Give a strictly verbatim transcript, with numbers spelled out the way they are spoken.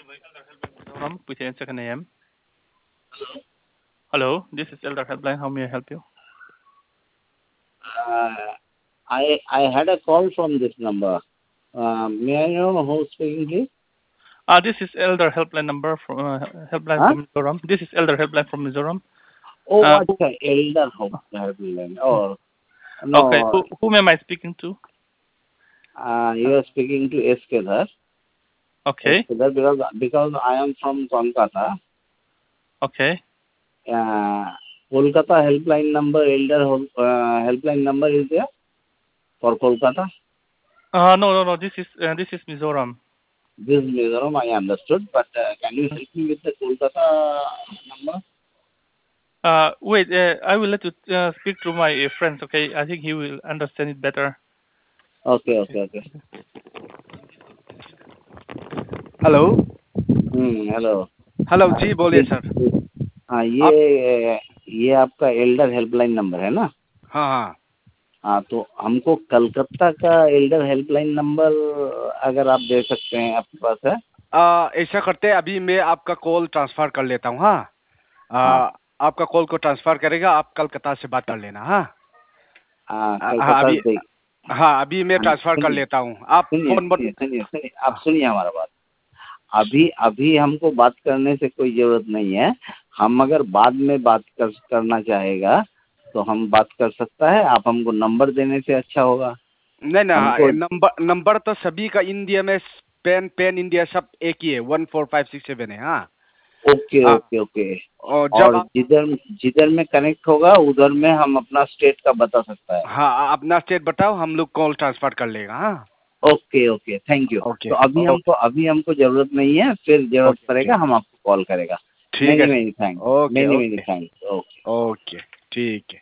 From Puchen second A M. Hello, this is Elder Helpline. How may I help you? Uh, I I had a call from this number. Uh, may I know who's speaking, please? Ah, this is Elder Helpline number from uh, Helpline Huh? from Mizoram. This is Elder Helpline from Mizoram. Oh, Uh, अच्छा, Elder Helpline. Oh, okay, no. who whom am I speaking to? Uh, you are speaking to S. Kedar. S. Okay, Kedar, because because I am from Kolkata. okay. Uh, Kolkata helpline number, Elder uh, helpline number is there for Kolkata. Uh, no, no, no. This is uh, this is Mizoram. This is Mizoram, I understood, but uh, can you help me with the Kolkata number? Uh, wait. Uh, I will let you uh, speak to my uh, friends. Okay, I think he will understand it better. Okay, okay, okay. Hello hmm hello hello जी बोलिए sir. हाँ आप ये ये आपका Elder helpline number है ना? हाँ हाँ हाँ तो हमको कलकत्ता का एल्डर हेल्पलाइन नंबर अगर आप दे सकते हैं, आपके पास है? आ, ऐसा करते हैं, अभी मैं आपका कॉल ट्रांसफर कर लेता हूँ। हाँ हाँ आ, आपका कॉल को ट्रांसफर करेगा, आप कलकत्ता से बात कर लेना। हाँ हाँ आ, हाँ कलकत्ता अभी से। हाँ अभी मैं हाँ, ट्रांसफर कर सुनिए लेता हूँ, आप सुनिए फोन बन। सुनिए सुनिए सुनिए आप सुनिए हमारा बात। अभी अभी हमको बात करने से कोई जरूरत नहीं है। हम अगर बाद में बात कर करना चाहेगा तो हम बात कर सकता है। आप हमको नंबर देने से अच्छा होगा। नहीं ना, हमको नंबर नंबर तो सभी का इंडिया में पेन पेन इंडिया सब एक ही है, one four five six seven है। हाँ ओके हाँ, ओके ओके। और जब और आप जिधर जिधर में कनेक्ट होगा उधर में हम अपना स्टेट का बता सकता है। हाँ अपना स्टेट बताओ, हम लोग कॉल ट्रांसफर कर लेगा। हाँ okay okay thank you. Okay तो अभी हमको ओके अभी हमको जरूरत नहीं है, फिर जरूरत ओके पड़ेगा ठीक हम आपको कॉल करेगा। ठीक है many sir. Many thanks, okay many many okay thanks. Okay. Okay ठीक है।